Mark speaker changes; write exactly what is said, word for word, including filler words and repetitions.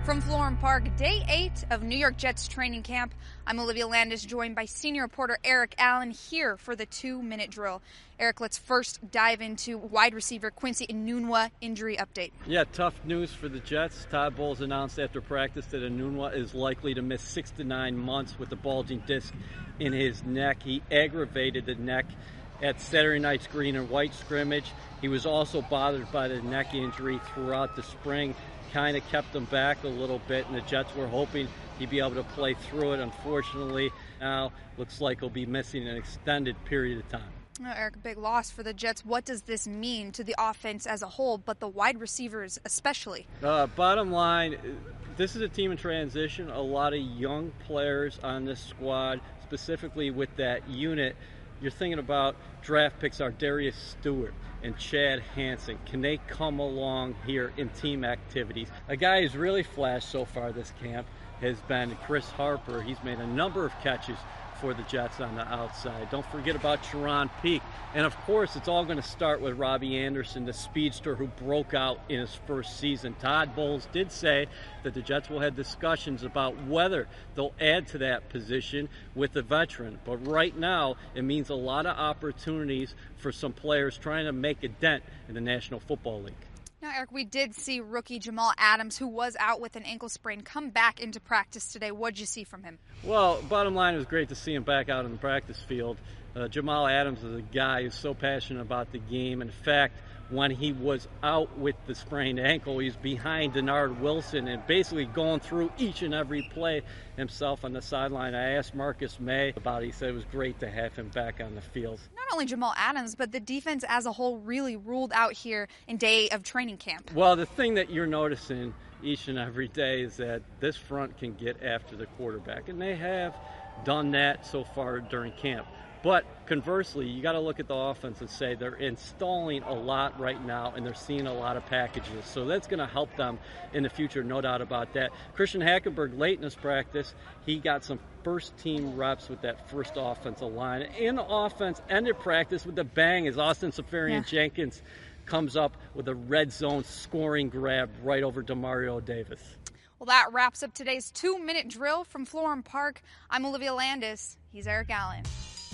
Speaker 1: From Florham Park, day eight of New York Jets training camp. I'm Olivia Landis, joined by senior reporter Eric Allen here for the two-minute drill. Eric, let's first dive into wide receiver Quincy Enunwa injury update.
Speaker 2: Yeah, tough news for the Jets. Todd Bowles announced after practice that Enunwa is likely to miss six to nine months with the bulging disc in his neck. He aggravated the neck at Saturday night's green and white scrimmage. He was also bothered by the neck injury throughout the spring. Kind of kept him back a little bit, and the Jets were hoping he'd be able to play through it. Unfortunately, now looks like he'll be missing an extended period of time.
Speaker 1: Oh, Eric, big loss for the Jets. What does this mean to the offense as a whole, but the wide receivers especially?
Speaker 2: Uh, bottom line, this is a team in transition. A lot of young players on this squad, specifically with that unit. You're thinking about draft picks are Darius Stewart and Chad Hansen. Can they come along here in team activities? A guy who's really flashed so far this camp has been Chris Harper. He's made a number of catches for the Jets on the outside. Don't forget about Sharon Peak. And of course, it's all going to start with Robbie Anderson, the speedster who broke out in his first season. Todd Bowles did say that the Jets will have discussions about whether they'll add to that position with a veteran. But right now, it means a lot of opportunities for some players trying to make a dent in the National Football League.
Speaker 1: Now, Eric, we did see rookie Jamal Adams, who was out with an ankle sprain, come back into practice today. What'd you see from him?
Speaker 2: Well, bottom line, it was great to see him back out on the practice field. Uh, Jamal Adams is a guy who's so passionate about the game. In fact, when he was out with the sprained ankle, he's behind Denard Wilson and basically going through each and every play himself on the sideline. I asked Marcus May about it. He said it was great to have him back on the field.
Speaker 1: Not only Jamal Adams, but the defense as a whole really ruled out here in day of training camp.
Speaker 2: Well, the thing that you're noticing each and every day is that this front can get after the quarterback, and they have done that so far during camp. But conversely, you got to look at the offense and say they're installing a lot right now, and they're seeing a lot of packages. So that's going to help them in the future, no doubt about that. Christian Hackenberg, late in his practice, he got some first-team reps with that first offensive line. And the offense ended practice with a bang as Austin Seferian-Jenkins yeah. comes up with a red zone scoring grab right over Demario Davis.
Speaker 1: Well, that wraps up today's two-minute drill from Florham Park. I'm Olivia Landis. He's Eric Allen.